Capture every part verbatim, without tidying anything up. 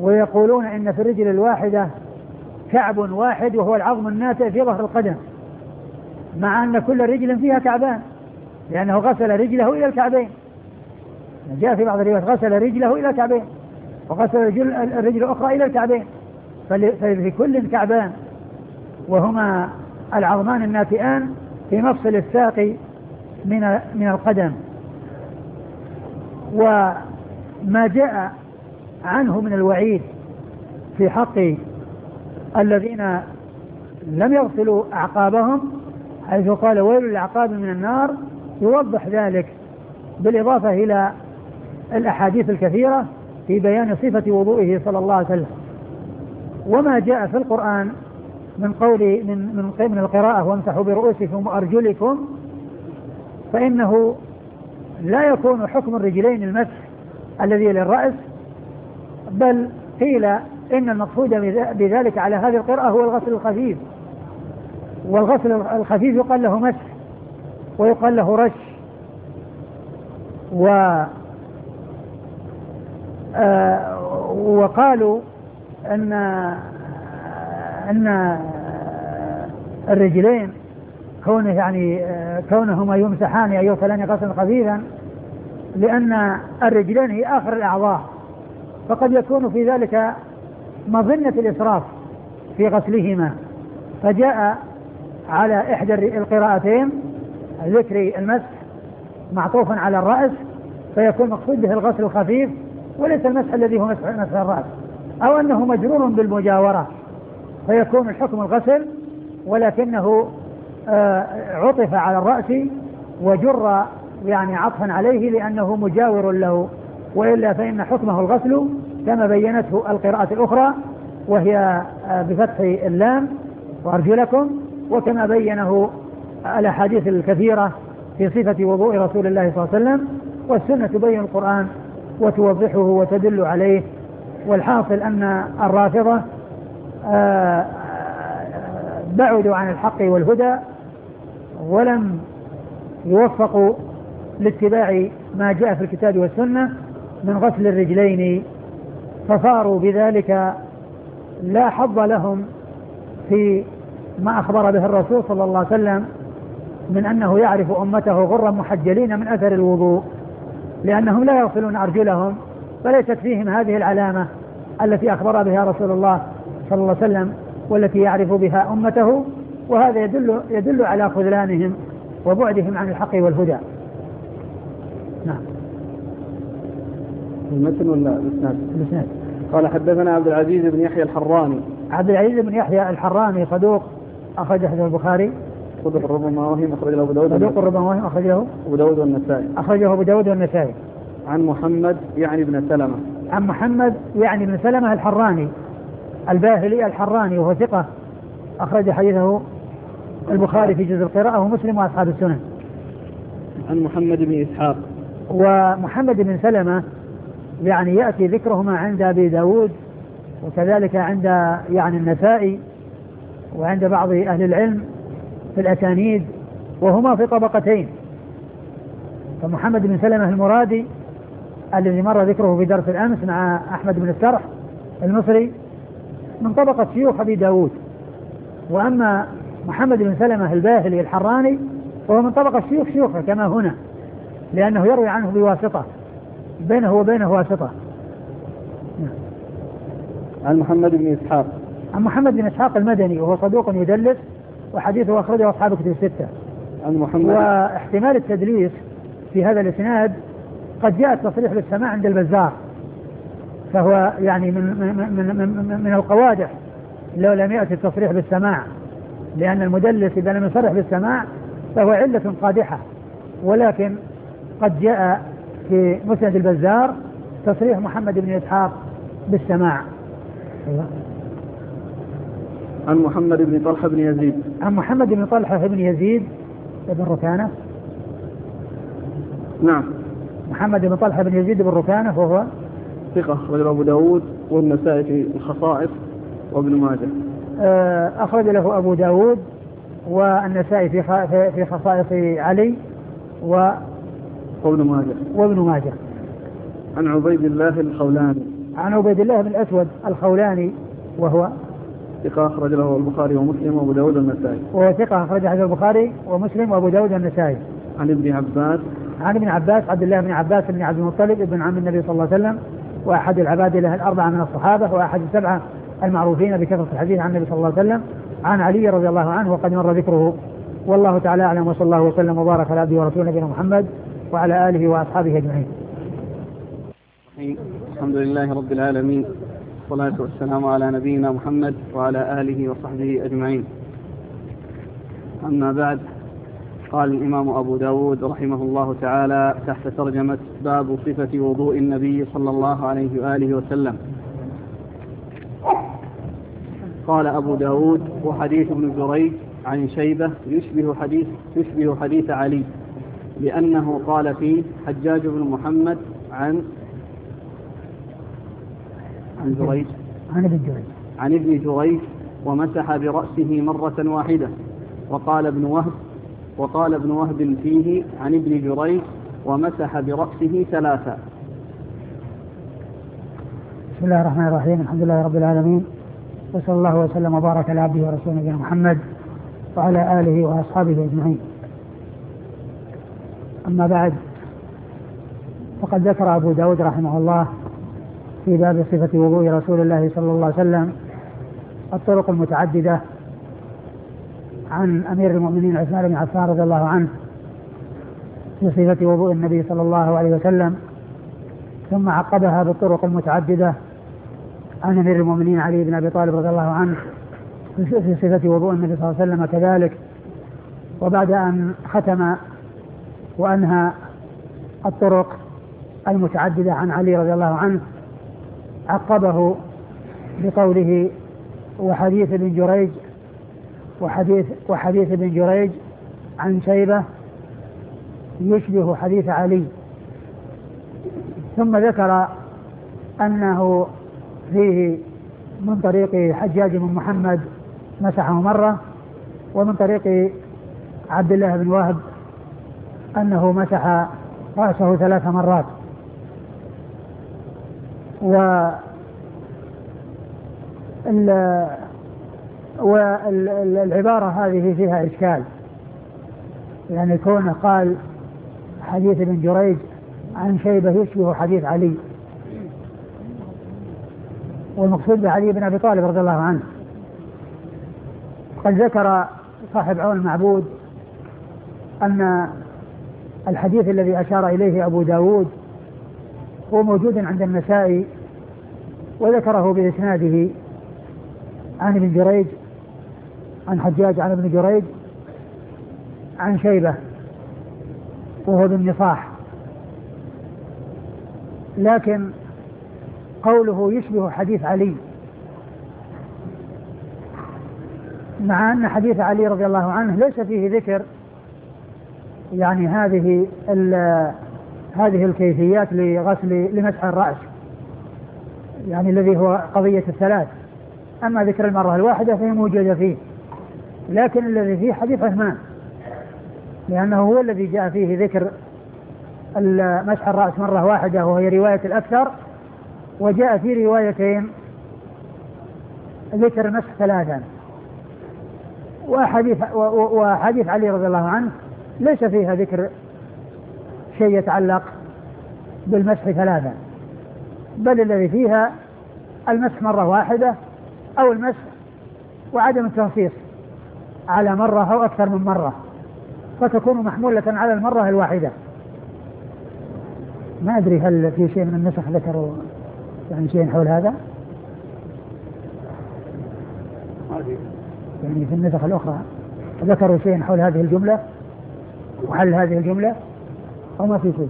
ويقولون إن في الرجل الواحدة كعب واحد وهو العظم الناتئ في ظهر القدم، مع أن كل رجل فيها كعبان، لأنه غسل رجله إلى الكعبين. جاء في بعض الروايات غسل رجله إلى الكعبين، وغسل الرجل, الرجل الأخرى إلى الكعبين، ففي كل كعبان، وهما العظمان الناتئان في مفصل الساق من من القدم. وما جاء عنه من الوعيد في حق الذين لم يغسلوا أعقابهم، حيث قال ويل للأعقاب من النار، يوضح ذلك بالإضافة إلى الأحاديث الكثيرة في بيان صفة وضوئه صلى الله عليه وسلم. وما جاء في القرآن من قول من من من القراءة وامسحوا برؤوسكم وأرجلكم، فإنه لا يكون حكم الرجلين المسح الذي للرأس، بل قيل إن المقصود بذلك على هذه القراءة هو الغسل الخفيف، والغسل الخفيف يقال له مسح ويقال له رش. و آه وقالوا أن أن الرجلين كونه يعني كونهما يمسحان أي يغسلان غسلا خفيفا، لأن الرجلين هي آخر الأعضاء، فقد يكون في ذلك مظنة الإسراف في غسلهما، فجاء على إحدى القراءتين ذكر المسح معطوفا على الرأس، فيكون مقصود به الغسل الخفيف وليس المسح الذي هو مسح, مسح الرأس، أو أنه مجرور بالمجاورة فيكون الحكم الغسل، ولكنه آه عطف على الرأس وجر يعني عطفا عليه لأنه مجاور له، وإلا فإن حكمه الغسل كما بينته القراءة الأخرى وهي آه بفتح اللام وأرجلكم، وكما بينه الأحاديث الكثيرة في صفة وضوء رسول الله صلى الله عليه وسلم، والسنة تبين القرآن وتوضحه وتدل عليه. والحاصل أن الرافضة آه بعدوا عن الحق والهدى ولم يوفقوا لاتباع ما جاء في الكتاب والسنة من غسل الرجلين، فصاروا بذلك لا حظ لهم في ما أخبر به الرسول صلى الله عليه وسلم من أنه يعرف أمته غرا محجلين من أثر الوضوء، لأنهم لا يغسلون أرجلهم، فليست فيهم هذه العلامة التي أخبر بها رسول الله صلى الله عليه وسلم والتي يعرف بها أمته، وهذا يدل, يدل على خذلانهم وبعدهم عن الحق والهدى. نعم. المتن ولا الإسناد؟ الإسناد. قال حدثنا عبد العزيز بن يحيى الحراني. عبد العزيز بن يحيى الحراني صدوق أخرج حديث البخاري. صدوق ربما وهم أخرج له أبو داود. صدوق ربما وهم أخرج له أبو داود والنسائي. أخرجه أبو داود والنسائي. عن محمد يعني بن سلمة. عن محمد يعني بن سلمة الحراني الباهلي الحراني، وهو ثقة أخرج حديثه البخاري في جزء القراءة ومسلم وأصحاب السنن. عن محمد بن إسحاق. ومحمد بن سلمة يعني يأتي ذكرهما عند أبي داود وكذلك عند يعني النسائي وعند بعض أهل العلم في الأسانيد، وهما في طبقتين. فمحمد بن سلمة المرادي الذي مر ذكره في درس الأمس مع أحمد بن السرح المصري من طبقة شيوخ أبي داود، وأما محمد بن سلمة الباهلي الحراني وهو من طبقة شيوخ شيوخه كما هنا، لأنه يروي عنه بواسطة، بينه وبينه واسطة. عن محمد بن إسحاق. عن محمد بن إسحاق المدني وهو صدوق يدلس وحديثه أخرجه أصحاب كتب الستة. عن محمد. واحتمال التدليس في هذا الإسناد قد جاء التصريح بالسماع عند البزار، فهو يعني من من من, من, من القوادح لو لم يأتي التصريح بالسماع، لأن المدلس إذا لم يصرح بالسماع فهو علة قادحة، ولكن قد جاء في مسند البزار تصريح محمد بن إسحاق بالسماع. عن محمد بن طلحة بن يزيد. عن محمد بن طلحة بن يزيد بن ركانة. نعم. محمد بن طلحة بن يزيد بن ركانة وهو ثقة أخرج له أبو داود والنسائي في الخصائص وابن ماجه. أخرج له أبو داود والنسائي في في خصائص علي و وابن ماجه. وابن ماجه. عن عبيد الله الخولاني. عن عبيد الله بن الأسود الخولاني وهو ثقة أخرج له البخاري ومسلم وأبو داود والنسائي. وهو ثقة أخرج له البخاري ومسلم وأبو داود والنسائي. عن ابن عباس عن ابن عباس عبد الله بن عباس بن عبد المطلب ابن عم النبي صلى الله عليه وسلم وأحد العبادلة الأربعة من الصحابة وأحد السبعة المعروفين بكثرة الحديث عن النبي صلى الله عليه وسلم عن علي رضي الله عنه وقد مر ذكره. والله تعالى أعلم وصلى الله وسلم وبارك على عبده ورسوله نبينا محمد وعلى آله وأصحابه أجمعين. الحمد لله رب العالمين والصلاة والسلام على نبينا محمد وعلى آله وصحبه أجمعين. أما بعد، قال الإمام أبو داود رحمه الله تعالى تحت ترجمة باب صفة وضوء النبي صلى الله عليه وآله وسلم. قال أبو داود: وحديث ابن جريج عن شيبة يشبه حديث, يشبه حديث علي، لأنه قال فيه حجاج بن محمد عن عن جريج عن ابن جريج عن ابن جريج ومسح برأسه مرة واحدة. وقال ابن وهب وقال ابن وهب فيه عن ابن جريج ومسح برأسه ثلاثة. بسم الله الرحمن الرحيم. الحمد لله رب العالمين، وصلى الله وسلم وبارك على عبده ورسوله نبينا محمد وعلى آله وأصحابه أجمعين. أما بعد، فقد ذكر أبو داود رحمه الله في باب صفة وضوء رسول الله صلى الله عليه وسلم الطرق المتعددة عن أمير المؤمنين عثمان بن عفان رضي الله عنه في صفة وضوء النبي صلى الله عليه وسلم، ثم عقبها بالطرق المتعددة عن أمير المؤمنين علي بن أبي طالب رضي الله عنه في صفة وضوء النبي صلى الله عليه وسلم كذلك. وبعد أن ختم وأنهى الطرق المتعددة عن علي رضي الله عنه، عقبه بقوله: وحديث ابن جريج وحديث, وحديث ابن جريج عن شيبة يشبه حديث علي. ثم ذكر أنه فيه من طريق حجاج بن محمد مسحه مرة، ومن طريق عبد الله بن وهب أنه مسح رأسه ثلاث مرات. والعبارة هذه فيها إشكال، يعني كونه قال حديث ابن جريج عن شيبة يشبه حديث علي، والمقصود بعلي بن أبي طالب رضي الله عنه. قد ذكر صاحب عون المعبود أن الحديث الذي أشار إليه أبو داود هو موجود عند النسائي، وذكره بإسناده عن ابن جريج عن حجاج عن ابن جريج عن شيبة وهو بن نصاح. لكن قوله يشبه حديث علي، مع أن حديث علي رضي الله عنه ليس فيه ذكر يعني هذه هذه الكيفيات لغسل لمسح الرأس، يعني الذي هو قضية الثلاث. أما ذكر المرة الواحدة فهي موجودة فيه، لكن الذي فيه حديث عثمان، لأنه هو الذي جاء فيه ذكر مسح الرأس مرة واحدة وهي رواية الأكثر، وجاء في روايتين ذكر مسح ثلاثا. وحديث, وحديث علي رضي الله عنه ليس فيها ذكر شيء يتعلق بالمسح ثلاثا، بل الذي فيها المسح مرة واحدة أو المسح وعدم التنصيص على مرة أو أكثر من مرة، فتكون محمولة على المرة الواحدة. ما أدري هل في شيء من النسخ ذكروا يعني شيء حول هذا، يعني في النسخ الأخرى ذكروا شيء حول هذه الجملة وحل هذه الجملة، أو ما في شيء؟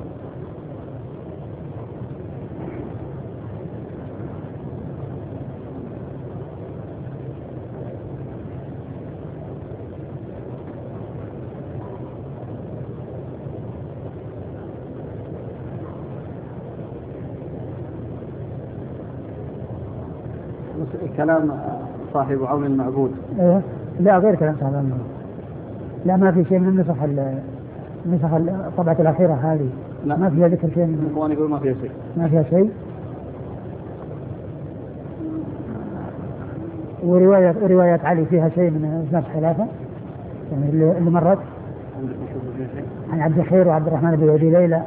كلام صاحب عون المعبود. إيه؟ لا، غير كلام صاحب عون المعبود. لا، ما في شيء من النسخ النسخ الطبعة الأخيرة هذه. لا. ما فيها ذكر شيء من... يقول ما فيها شيء. ما فيها شيء. ورواية رواية علي فيها شيء من مسح ثلاثة يعني اللي مرت عن عبد الخير وعبد الرحمن بن أبي ليلى.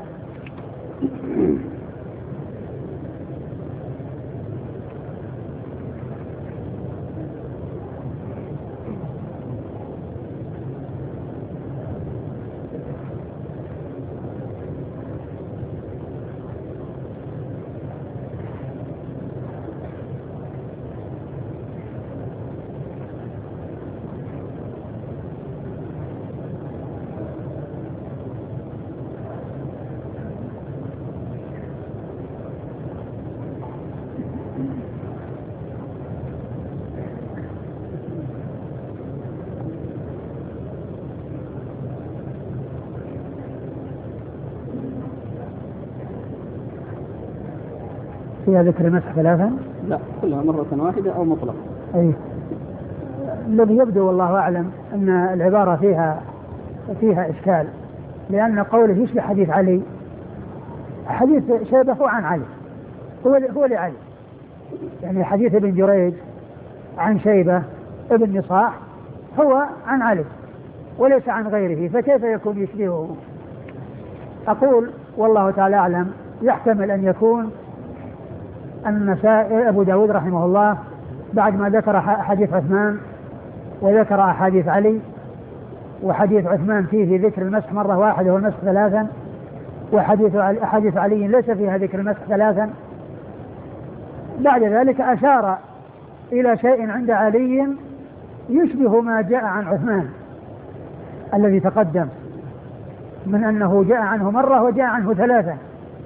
فيها ذكر المسح ثلاثا؟ لا، كلها مرة واحدة أو مطلق. أي الذي يبدو والله أعلم أن العبارة فيها فيها إشكال، لأن قوله يشبه حديث علي، حديث شيبة عن علي هو هو لعلي، يعني حديث ابن جريج عن شيبة ابن نصاح هو عن علي وليس عن غيره، فكيف يكون يشبهه؟ أقول والله تعالى أعلم، يحتمل أن يكون أن أبو داود رحمه الله بعد ما ذكر حديث عثمان وذكر أحاديث علي، وحديث عثمان فيه ذكر المسح مرة واحدة والمسح ثلاثا، وحديث أحاديث علي ليس فيها ذكر المسح ثلاثا، بعد ذلك أشار إلى شيء عند علي يشبه ما جاء عن عثمان الذي تقدم من أنه جاء عنه مرة وجاء عنه ثلاثا.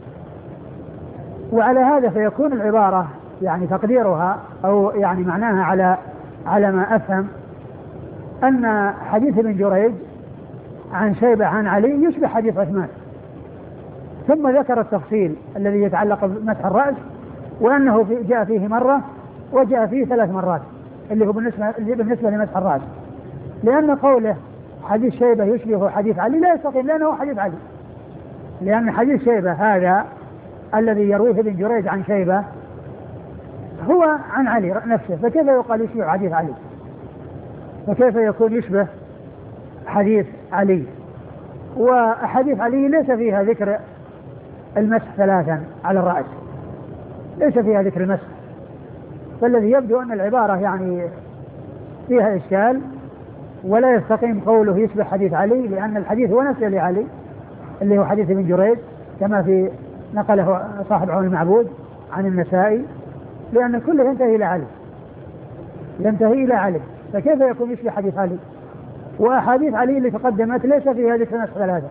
وعلى هذا فيكون العبارة يعني تقديرها أو يعني معناها على على ما أفهم أن حديث ابن جريج عن شيبة عن علي يشبه حديث عثمان، ثم ذكر التفصيل الذي يتعلق بمسح الرأس وأنه جاء فيه مرة وجاء فيه ثلاث مرات اللي هو بالنسبة, بالنسبة لمسح الرأس، لأن قوله حديث شيبة يشبه حديث علي لا يستقيم، لأنه حديث علي، لأن حديث شيبة هذا الذي يرويه ابن جريج عن شيبة هو عن علي نفسه، فكيف يقال يشبه حديث علي؟ فكيف يكون يشبه حديث علي؟ وحديث علي ليس فيها ذكر المسح ثلاثا على الرأس، ليس فيها ذكر المسح، فالذي يبدو أن العبارة يعني فيها إشكال ولا يستقيم قوله يشبه حديث علي، لأن الحديث هو نفسه لعلي اللي هو حديث ابن جريج كما في نقله صاحب عون المعبود عن النسائي، لأن كله ينتهي إلى علي ينتهي إلى علي، فكيف يكون يشبه حديث علي؟ وأحاديث علي اللي تقدمت ليس فيها ذكر مسح ثلاثة.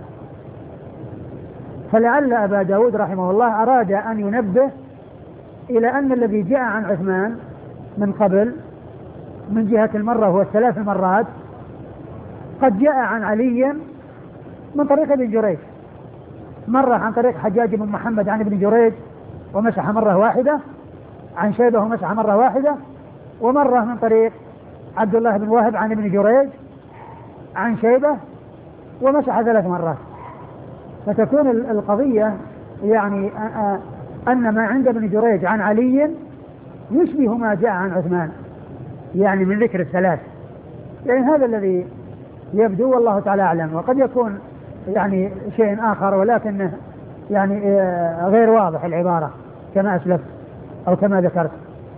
فلعل أبا داود رحمه الله أراد أن ينبه إلى أن الذي جاء عن عثمان من قبل من جهة المرة والثلاث مرات قد جاء عن علي من طريق ابن جريج، مرة عن طريق حجاج بن محمد عن ابن جريج ومسح مرة واحدة، عن شيبة ومسح مرة واحدة، ومرة من طريق عبد الله بن وهب عن ابن جريج عن شيبة ومسح ثلاث مرات. فتكون القضية يعني أن ما عند ابن جريج عن علي يشبه ما جاء عن عثمان يعني من ذكر الثلاث، يعني هذا الذي يبدو والله تعالى أعلم، وقد يكون يعني شيء آخر ولكنه يعني غير واضح العبارة كما أسلفت أو كما ذكرت،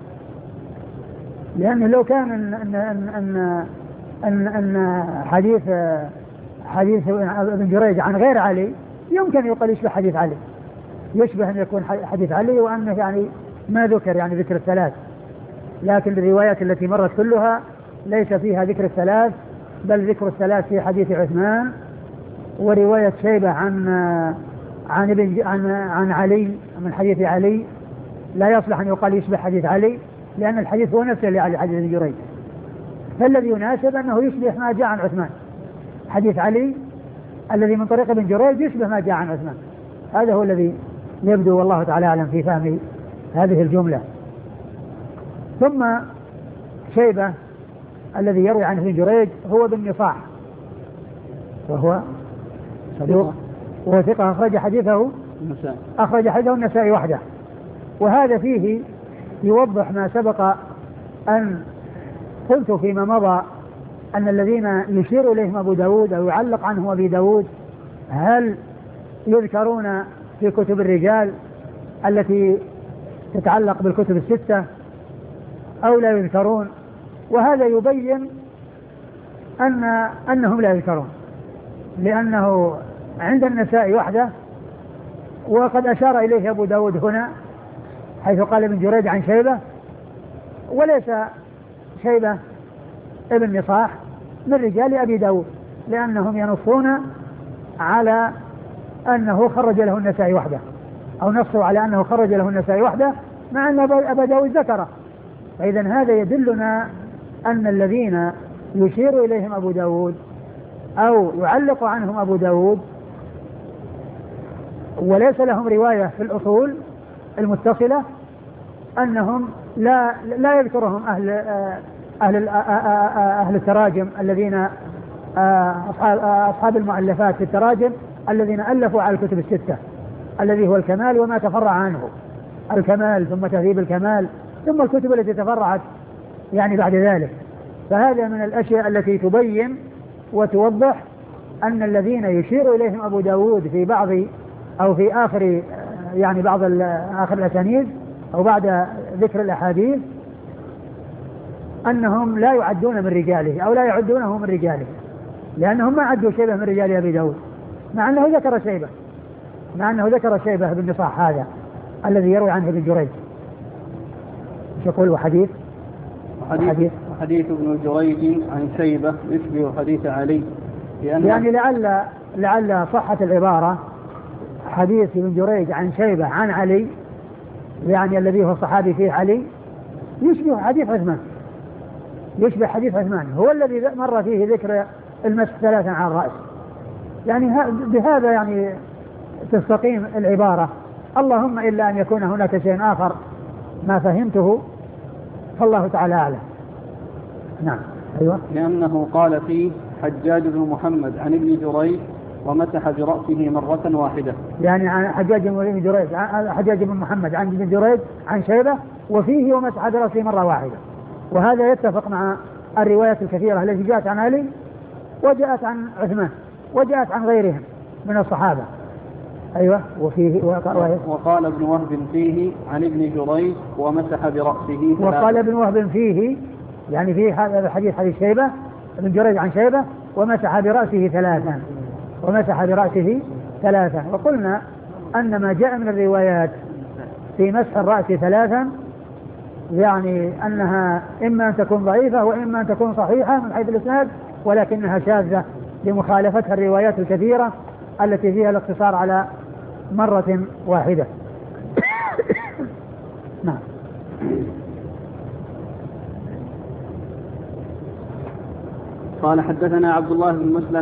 لأنه لو كان أن أن أن أن, أن حديث حديث ابن جريج عن غير علي يمكن يقال يشبه حديث علي، يشبه أن يكون حديث علي وأنه يعني ما ذكر يعني ذكر الثلاث، لكن الروايات التي مرت كلها ليس فيها ذكر الثلاث، بل ذكر الثلاث في حديث عثمان، ورواية شيبة عن عن ابن عن عن علي من حديث علي لا يصلح أن يقال يشبه حديث علي، لأن الحديث هو نفسه لعلي حديث ابن جريج، فالذي يناسب أنه يشبه ما جاء عن عثمان، حديث علي الذي من طريق ابن جريج يشبه ما جاء عن عثمان، هذا هو الذي يبدو والله تعالى أعلم في فهم هذه الجملة. ثم شيبة الذي يروي عن ابن جريج هو بن نصاح وهو صدوق وهو ثقة أخرج حديثه أخرج حديثه النسائي وحده، وهذا فيه يوضح ما سبق أن قلت فيما مضى أن الذين يشير إليهم أبو داود أو يعلق عنهم أبي داود هل يذكرون في كتب الرجال التي تتعلق بالكتب الستة أو لا يذكرون؟ وهذا يبين أن أنهم لا يذكرون، لأنه عند النساء وحده، وقد أشار إليه أبو داود هنا حيث قال ابن جريج عن شيبة، وليس شيبة ابن نصاح من رجال أبي داود، لأنهم ينصون على أنه خرج له النساء وحده، أو نصوا على أنه خرج له النساء وحده، مع أن أبا داود ذكره. فإذا هذا يدلنا أن الذين يشير إليهم أبو داود أو يعلق عنهم أبو داود وليس لهم رواية في الأصول المتصلة أنهم لا لا يذكرهم أهل أهل أهل التراجم الذين أصحاب أصحاب المؤلفات في التراجم الذين ألفوا على الكتب الستة، الذي هو الكمال وما تفرع عنه، الكمال ثم تهذيب الكمال ثم الكتب التي تفرعت يعني بعد ذلك. فهذا من الأشياء التي تبين وتوضح أن الذين يشير إليهم أبو داود في بعض أو في آخر يعني بعض آخر الأسانيد أو بعد ذكر الأحاديث أنهم لا يعدون من رجاله أو لا يعدونه من رجاله، لأنهم ما عدوا شيبة من رجال أبي داود، مع أنه ذكر شيبة مع أنه ذكر شيبة بن نصاح هذا الذي يروي عنه ابن جريج. يقول وحديث وحديث, وحديث ابن جريج عن شيبة يشبه حديث علي، يعني لعل لعل صحة العبارة حديث ابن جريج عن شيبة عن علي، يعني الذي هو الصحابي فيه علي، يشبه حديث عثمان، يشبه حديث عثمان هو الذي مر فيه ذكر المسح ثلاثا على الرأس. يعني بهذا يعني تستقيم العبارة، اللهم إلا أن يكون هناك شيء آخر ما فهمته، فالله تعالى أعلم. نعم. أيوة. لأنه قال فيه حجاج بن محمد عن ابن جريج ومسح برأسه مرة واحدة، يعني عن حجاج بن جريج حجاج بن محمد عن ابن جريج عن شيبة وفيه ومسح برأسه مرة واحدة، وهذا يتفق مع الروايات الكثيرة التي جاءت عن علي وجاءت عن عثمان وجاءت عن غيرهم من الصحابة. أيوة. وفيه وقال ابن وهب فيه عن ابن جريج ومسح برأسه ثلاثة. وقال ابن وهب فيه يعني فيه هذا الحديث حديث شيبة ابن جريج عن شيبة ومسح برأسه ثلاثا ومسح برأسه ثلاثا وقلنا أن ما جاء من الروايات في مسح الرأس ثلاثا يعني أنها إما أن تكون ضعيفة وإما أن تكون صحيحة من حيث الإسناد، ولكنها شاذة لمخالفتها الروايات الكثيرة التي فيها الاقتصار على مرة واحدة. نعم. قال حدثنا عبد الله بن مسلم